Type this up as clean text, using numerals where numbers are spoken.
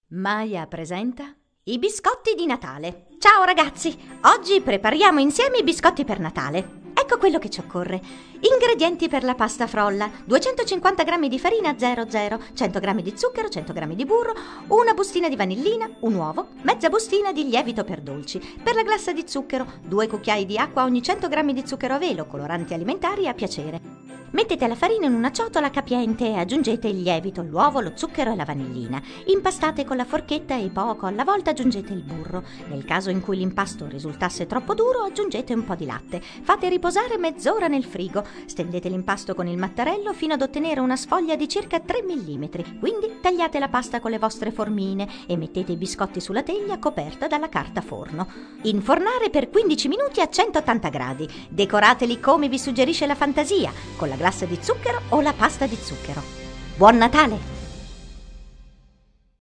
Maya presenta i biscotti di Natale. Ciao ragazzi, oggi prepariamo insieme i biscotti per Natale. Ecco quello che ci occorre. Ingredienti per la pasta frolla: 250 g di farina 00, 100 g di zucchero, 100 g di burro, una bustina di vanillina, un uovo, mezza bustina di lievito per dolci. Per la glassa di zucchero, 2 cucchiai di acqua ogni 100 g di zucchero a velo, coloranti alimentari a piacere. Mettete la farina in una ciotola capiente e aggiungete il lievito, l'uovo, lo zucchero e la vanillina. Impastate con la forchetta e poco alla volta aggiungete il burro. Nel caso in cui l'impasto risultasse troppo duro, aggiungete un po' di latte. Fate riposare mezz'ora nel frigo. Stendete l'impasto con il mattarello fino ad ottenere una sfoglia di circa 3 mm. Quindi tagliate la pasta con le vostre formine e mettete i biscotti sulla teglia coperta dalla carta forno. Infornare per 15 minuti a 180 gradi. Decorateli come vi suggerisce la fantasia, con la glassa di zucchero o la pasta di zucchero. Buon Natale!